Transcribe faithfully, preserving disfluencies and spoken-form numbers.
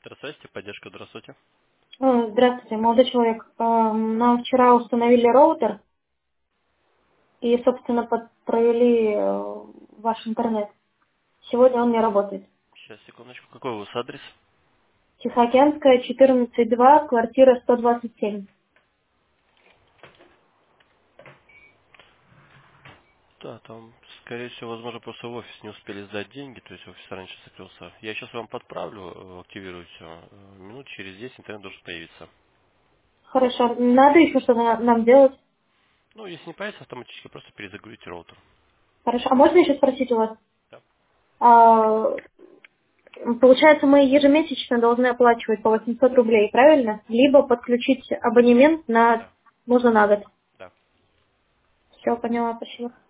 Здравствуйте, поддержка, здравствуйте. Э, Здравствуйте, молодой человек. Эм, Нам вчера установили роутер и, собственно, под- провели э, ваш интернет. Сегодня он не работает. Сейчас, секундочку, какой у вас адрес? Тихоокеанская, четырнадцать два, квартира сто двадцать семь. Да, там, скорее всего, возможно, просто в офис не успели сдать деньги, то есть офис раньше закрылся. Я сейчас вам подправлю, э, активирую все. Минут через десять интернет должен появиться. Хорошо. Надо еще что-то на- нам делать? Ну, если не появится, автоматически просто перезагрузите роутер. Хорошо. А можно еще спросить у вас? Да. А, Получается, мы ежемесячно должны оплачивать по восемьсот рублей, правильно? Либо подключить абонемент на, Да, можно на год. да. Все, поняла, спасибо.